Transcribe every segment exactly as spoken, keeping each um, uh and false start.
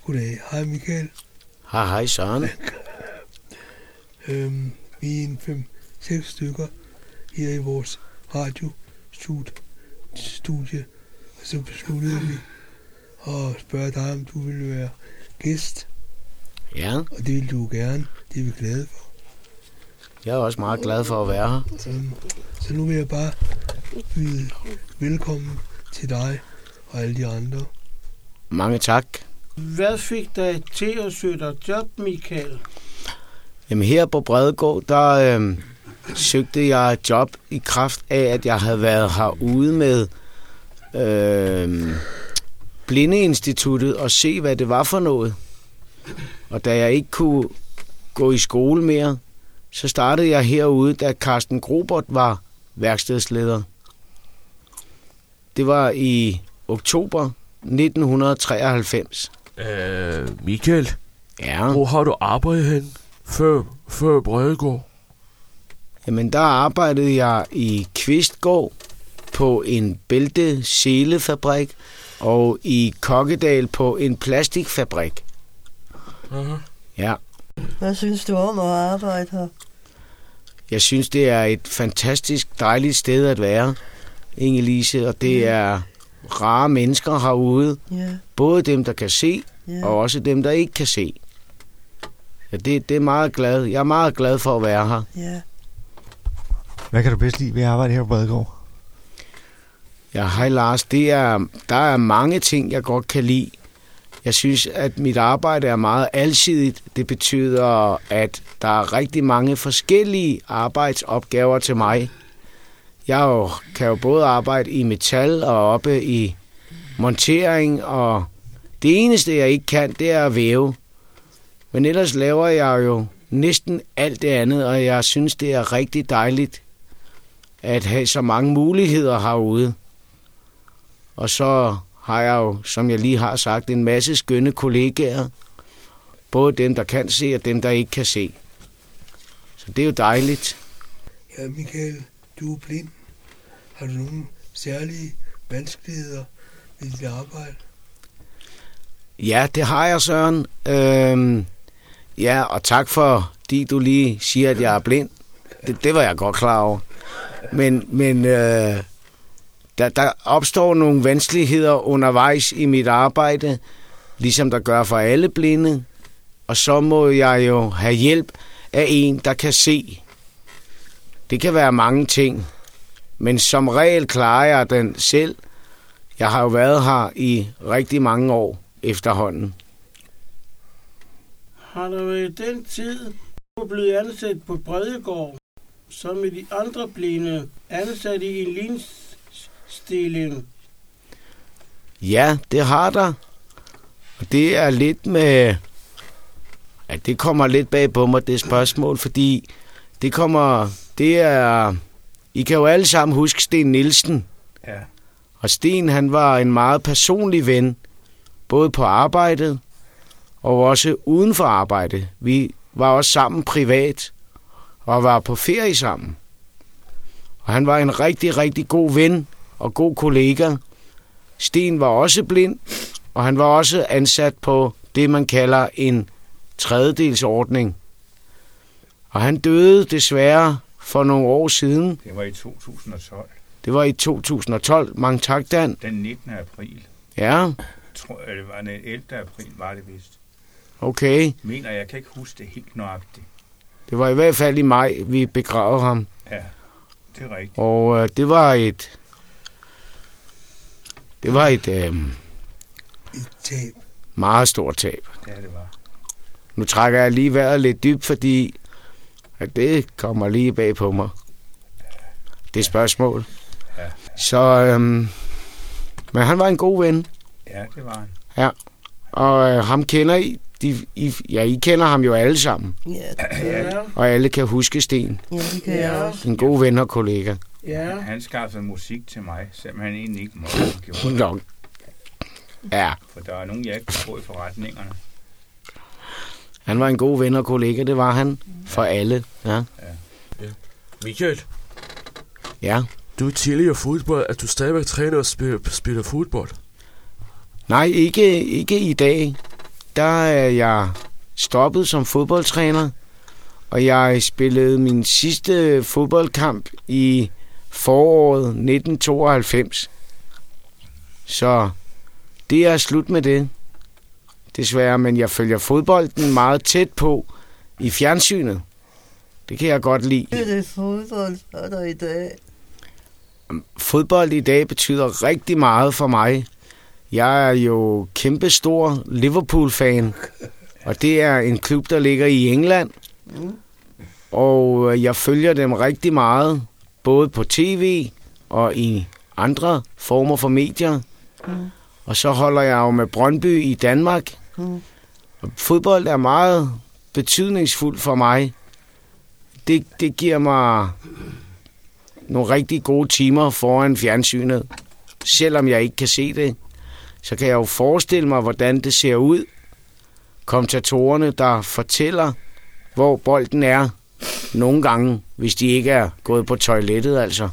Goddag. Hej Michael. Hej, hej Søren. øhm, vi er en fem seks stykker her i vores radiostudie, og så besluttede vi at spørge dig, om du ville være gæst. Ja. Og det vil du gerne. Det er vi glade for. Jeg er også meget glad for at være her. Øhm, så nu vil jeg bare byde velkommen til dig og alle de andre. Mange tak. Hvad fik dig til at søge dig job, Michael? Jamen her på Bredegård, der øh, søgte jeg et job i kraft af, at jeg havde været herude med øh, Blindeinstituttet og se, hvad det var for noget. Og da jeg ikke kunne gå i skole mere, så startede jeg herude, da Carsten Grobert var værkstedsleder. Det var i oktober nitten treoghalvfems. Øh, Michael? Ja? Hvor har du arbejdet hen før, før Bredegård? Jamen, der arbejdede jeg i Kvistgård på en bælte-selefabrik og i Kokkedal på en plastikfabrik. Uh-huh. Ja. Hvad synes du om at arbejde her? Jeg synes, det er et fantastisk dejligt sted at være, Inge-Lise, og det er rare mennesker herude. Yeah. Både dem, der kan se, yeah. og også dem, der ikke kan se. Ja, det, det er meget glad. Jeg er meget glad for at være her. Yeah. Hvad kan du bedst lide ved at arbejde her på Bredegård? Ja, hej Lars. Det er, der er mange ting, jeg godt kan lide. Jeg synes, at mit arbejde er meget alsidigt. Det betyder, at der er rigtig mange forskellige arbejdsopgaver til mig. Jeg jo, kan jo både arbejde i metal og oppe i montering, og det eneste, jeg ikke kan, det er at væve. Men ellers laver jeg jo næsten alt det andet, og jeg synes, det er rigtig dejligt at have så mange muligheder herude. Og så har jeg jo, som jeg lige har sagt, en masse skønne kollegaer. Både dem, der kan se, og dem, der ikke kan se. Så det er jo dejligt. Ja, Michael, du er blind. Har du nogle særlige vanskeligheder ved dit arbejde? Ja, det har jeg, Søren. Øhm, ja, og tak for, fordi du lige siger, at jeg er blind. Det, det var jeg godt klar over. Men, men øh, der, der opstår nogle vanskeligheder undervejs i mit arbejde, ligesom der gør for alle blinde. Og så må jeg jo have hjælp af en, der kan se. Det kan være mange ting, men som regel klarer jeg den selv. Jeg har jo været her i rigtig mange år efterhånden. Har der været den tid, du er blevet ansat på Bredegård, som med de andre blinde ansat i en linstilling? Ja, det har der. Og det er lidt med... Ja, det kommer lidt bag på mig, det spørgsmål, fordi det kommer... Det er... I kan jo alle sammen huske Sten Nielsen. Ja. Og Sten, han var en meget personlig ven, både på arbejdet og også uden for arbejdet. Vi var også sammen privat og var på ferie sammen. Og han var en rigtig, rigtig god ven og god kollega. Sten var også blind, og han var også ansat på det, man kalder en tredjedelsordning. Og han døde desværre for nogle år siden. Det var i to tusind og tolv. Det var i to tusind og tolv. Mange tak, Dan. Den nittende april. Ja. Jeg tror, det var den ellevte april, var det vist. Okay. Mener, jeg kan ikke huske det helt nøjagtigt. Det var i hvert fald i maj, vi begravede ham. Ja, det er rigtigt. Og øh, det var et... Det var et... Øh, et tab. Meget stort tab. Ja, det var. Nu trækker jeg lige vejret lidt dybt, fordi at det kommer lige bag på mig. Det er spørgsmål. Ja. Så... Øh, men han var en god ven. Ja, det var han. Ja. Og øh, ham kender I... De, I, ja, I kender ham jo alle sammen. Ja. Ja. Og alle kan huske Sten. Ja, det kan jeg også. En god ven og kollega. Ja. Han skaffede musik til mig, selvom han egentlig ikke måtte. Nok. Ja. For der er nogen, jeg ikke kunne få i forretningerne. Han var en god ven og kollega, det var han. For ja. alle. Ja. Ja. Ja. Michael? Ja? Du er tidligere fodbold, at du stadigvæk træner og spiller, spiller fodbold? Nej, ikke, ikke i dag. der er jeg stoppet som fodboldtræner, og jeg spillede min sidste fodboldkamp i foråret nitten tooghalvfems. Så det er slut med det, desværre, men jeg følger fodbolden meget tæt på i fjernsynet. Det kan jeg godt lide. Det er det fodbold, er der i dag. Fodbold i dag betyder rigtig meget for mig. Jeg er jo kæmpestor Liverpool-fan, og det er en klub, der ligger i England. Mm. Og jeg følger dem rigtig meget, både på tv og i andre former for medier. Mm. Og så holder jeg jo med Brøndby i Danmark. Mm. Og fodbold er meget betydningsfuldt for mig. Det, det giver mig nogle rigtig gode timer foran fjernsynet. Selvom jeg ikke kan se det, så kan jeg jo forestille mig, hvordan det ser ud. Kommentatorerne, der fortæller, hvor bolden er. Nogle gange, hvis de ikke er gået på toilettet, altså.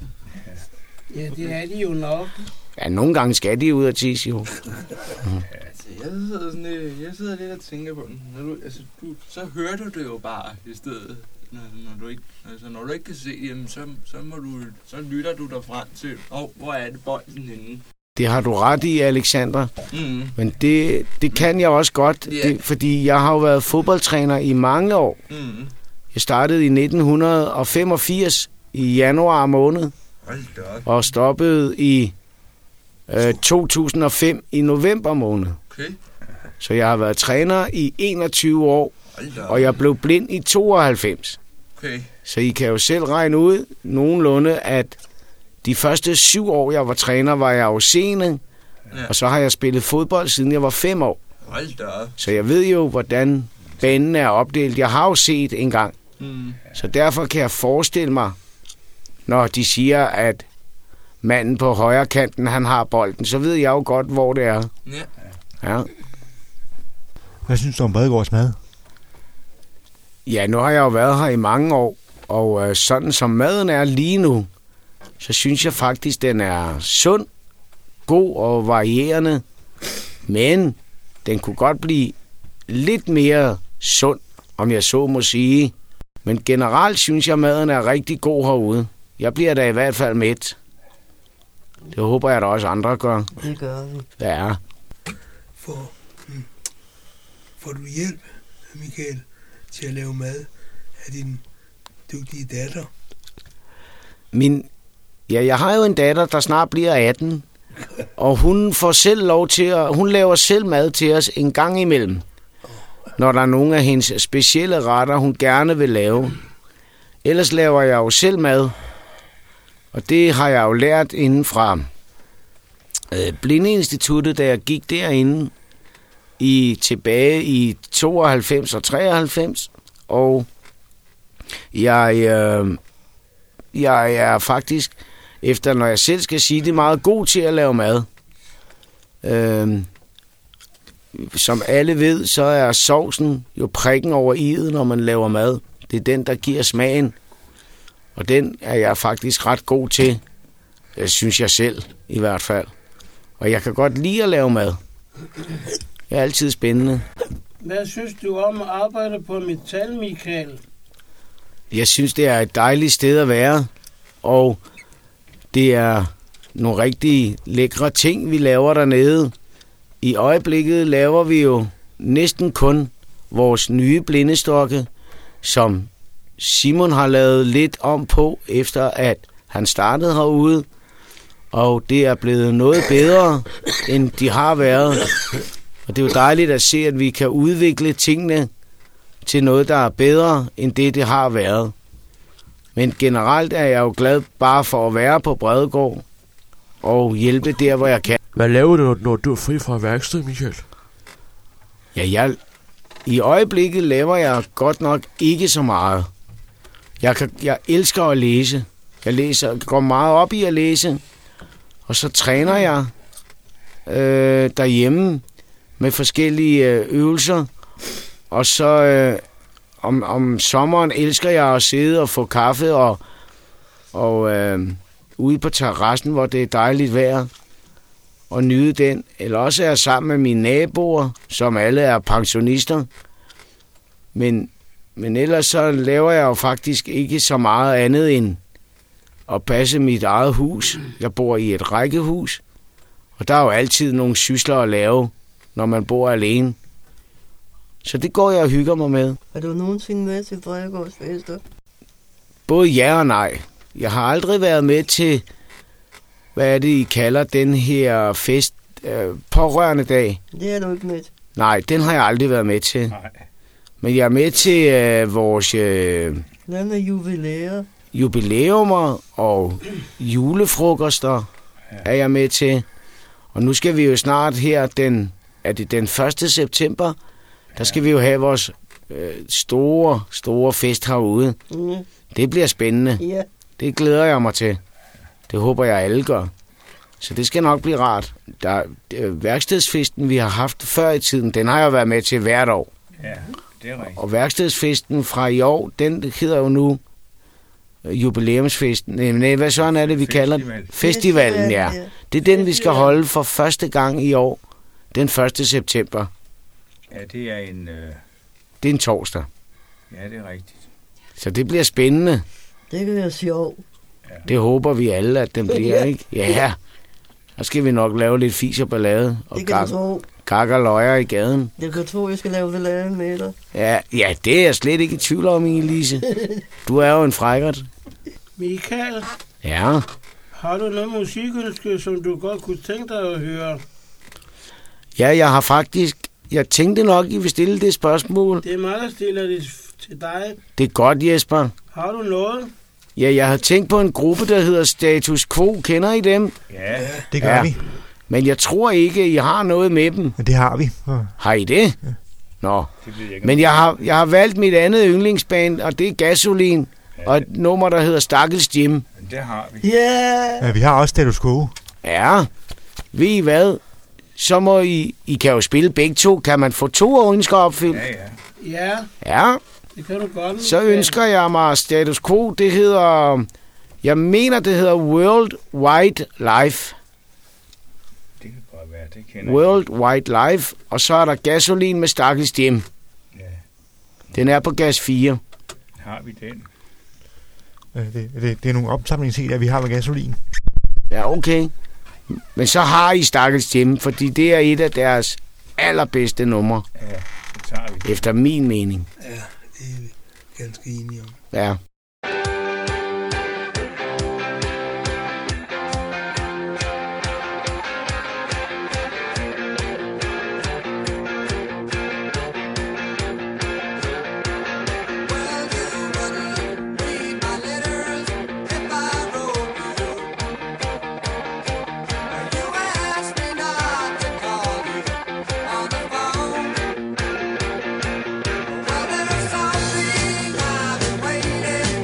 Ja, det er de jo nok. Ja, nogle gange skal de ud af tisse, jo. Altså, jeg sidder, sådan, jeg sidder lidt og tænker på den. Når du, altså, du, så hører du det jo bare i stedet. Når, når, du ikke, altså, når du ikke kan se dem, så, så, må du, så lytter du dig frem til, oh, hvor er det bolden henne? Det har du ret i, Alexander. Mm. Men det, det kan jeg også godt, yeah. det, fordi jeg har jo været fodboldtræner i mange år. Mm. Jeg startede i nitten femogfirs i januar måned, og stoppede i øh, to tusind og fem i november måned. Okay. Så jeg har været træner i enogtyve år, og jeg blev blind i tooghalvfems. Okay. Så I kan jo selv regne ud nogenlunde, at de første syv år, jeg var træner, var jeg jo seende, ja. Og så har jeg spillet fodbold, siden jeg var fem år. Så jeg ved jo, hvordan banen er opdelt. Jeg har jo set en gang. Mm. Så derfor kan jeg forestille mig, når de siger, at manden på højre kanten, han har bolden, så ved jeg jo godt, hvor det er. Ja. Ja. Hvad synes du om Bredegårds mad? Ja, nu har jeg jo været her i mange år, og øh, sådan som maden er lige nu, så synes jeg faktisk, den er sund, god og varierende, men den kunne godt blive lidt mere sund, om jeg så må sige. Men generelt synes jeg, maden er rigtig god herude. Jeg bliver da i hvert fald mæt. Det håber jeg da også andre gør. Det gør vi. Ja. For, hmm, får du hjælp, Michael, til at lave mad af din dygtige datter? Min, ja, jeg har jo en datter, der snart bliver atten, og hun får selv lov til at, hun laver selv mad til os en gang imellem, når der er nogle af hendes specielle retter, hun gerne vil lave. Ellers laver jeg jo selv mad, og det har jeg jo lært inden fra øh, Blindeinstituttet, da jeg gik derinde i, tilbage i tooghalvfems og treoghalvfems, og jeg, øh, jeg er faktisk, efter når jeg selv skal sige det, meget god til at lave mad. Øh, som alle ved, så er sovsen jo prikken over i'et, når man laver mad. Det er den, der giver smagen, og den er jeg faktisk ret god til, det synes jeg selv i hvert fald. Og jeg kan godt lide at lave mad. Det er altid spændende. Hvad synes du om at arbejde på Metal, Michael? Jeg synes, det er et dejligt sted at være, og det er nogle rigtig lækre ting, vi laver dernede. I øjeblikket laver vi jo næsten kun vores nye blindestokke, som Simon har lavet lidt om på, efter at han startede herude. Og det er blevet noget bedre, end de har været. Og det er jo dejligt at se, at vi kan udvikle tingene til noget, der er bedre, end det, det har været. Men generelt er jeg jo glad bare for at være på Bredegård og hjælpe der, hvor jeg kan. Hvad laver du, når du er fri fra værkstedet, Michael? Ja, jeg, i øjeblikket laver jeg godt nok ikke så meget. Jeg, kan, jeg elsker at læse. Jeg læser, går meget op i at læse, og så træner jeg øh, derhjemme med forskellige øh, øvelser. Og så øh, om, om sommeren elsker jeg at sidde og få kaffe og, og øh, ude på terrassen, hvor det er dejligt vejr. og nyde den. Eller også er jeg sammen med mine naboer, som alle er pensionister. Men, men ellers så laver jeg jo faktisk ikke så meget andet end at passe mit eget hus. Jeg bor i et rækkehus, og der er jo altid nogle sysler at lave, når man bor alene. Så det går jeg og hygger mig med. Er du nogensinde med til Bredegårdsfester? Både ja og nej. Jeg har aldrig været med til, hvad er det, I kalder den her fest, øh, pårørende dag. Det er du ikke med til. Nej, den har jeg aldrig været med til. Nej. Men jeg er med til øh, vores øh, Hvad med jubilæer? jubilæumer og julefrokoster Ja. er jeg med til. Og nu skal vi jo snart her, den, er det den første september, der skal vi jo have vores øh, store, store fest herude. Mm. Det bliver spændende. Ja. Det glæder jeg mig til. Det håber jeg alle gør. Så det skal nok blive rart. Der, øh, værkstedsfesten, vi har haft før i tiden, den har jeg været med til hvert år. Ja, det er rigtigt. Og værkstedsfesten fra i år, den hedder jo nu øh, jubilæumsfesten. Nej, nej, hvad sådan er det, vi kalder den? Festival. Festivalen, ja. Det er den, vi skal holde for første gang i år. Den første september. Ja, det er en... Øh, Det er en torsdag. ja, det er rigtigt. Så det bliver spændende. Det kan være sjovt. Det håber vi alle, at den bliver, ikke? Ja. Så skal vi nok lave lidt fis og ballade. Og Det kan du gak, tro. gak og løjer i gaden. Det kan du tro, jeg skal lave ballade med dig. Ja, ja, det er jeg slet ikke i tvivl om, Inge-Lise. Du er jo en frækkert. Michael, Ja. har du noget musikønske, som du godt kunne tænke dig at høre? Ja, jeg har faktisk... Jeg tænkte nok, I vil stille det spørgsmål. Det er mig, der stiller det til dig. Det er godt, Jesper. Har du noget? Ja, jeg har tænkt på en gruppe, der hedder Status Quo. Kender I dem? Ja, Det gør Ja. vi. Men jeg tror ikke, I har noget med dem. Men det har vi. Og Har I det? Nå. det ved jeg ikke. Men jeg har, jeg har valgt mit andet yndlingsband, og det er Gasolin. Ja, Og et nummer, der hedder Stakkels Jim. men det har vi. Ja! ja, vi har også status quo. Ja. Ved I hvad? Så må I... I kan jo spille begge to. Kan man få to ønsker opfyldt? Ja, ja. Ja, Ja. det kan du godt. Så Michael. ønsker jeg mig Status Quo. Det hedder... Jeg mener, det hedder World Wide Life. Det kan godt være, det kender World Wide Life. Og så er der Gasolin med Stakkels Jim. jeg. Ja, Den er på gas fire. har vi den. Øh, Det, det, det er nogle opsamlingsheder, vi har med gasolin. Ja, okay. Men så har I Stakkels Jim, fordi det er et af deres allerbedste numre, Ja, det tager vi. efter min mening. Ja, det er vi ganske enige om. Ja. Well, there's something I've been waiting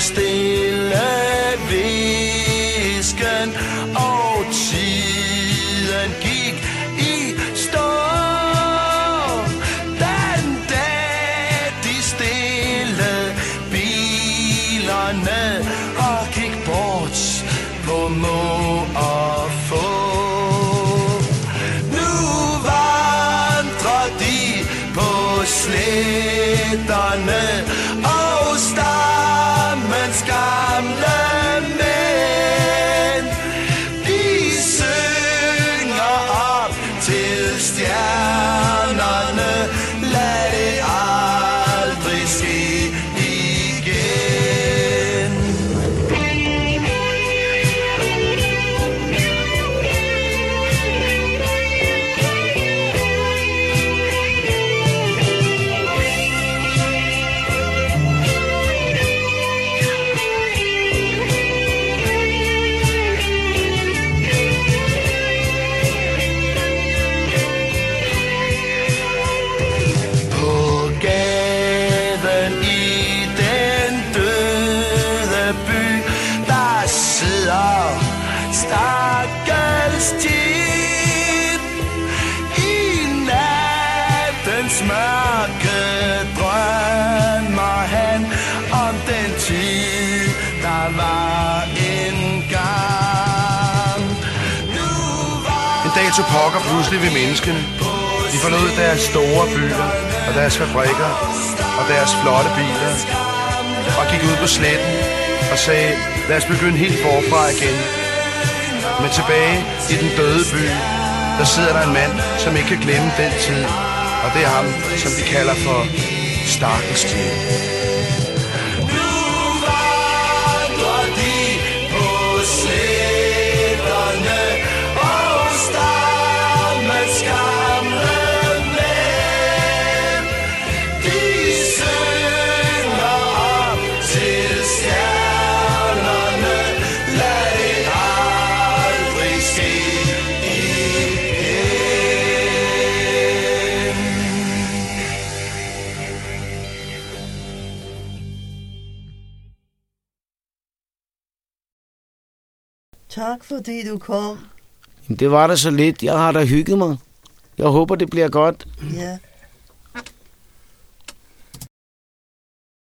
stille visken, og tiden gik i stå. Den dag de stille bilerne og gik bort på må og få. Nu vandrer de på slætterne og stammens gamle mænd. De synger op til stjernerne, lad det aldrig ske igen. På gaden i den døde by, der sidder stakkels tit. I nattens mørke drømmer han om den tid, der var engang. En dag tog pokker pludselig ved menneskene. De forlod deres store byer og deres fabrikker og deres flotte biler og gik ud på sletten og sagde, lad os begynde helt forfra igen. Men tilbage i den døde by, der sidder der en mand, som ikke kan glemme den tid, og det er ham, som de kalder for stakkels tid. Nu vandrer de på slætterne og stammens gamle mænd. De synger op til stjernerne, lad det aldrig ske igen. Tak fordi du kom. Det var da så lidt. Jeg har da hygget mig. Jeg håber, det bliver godt. Ja.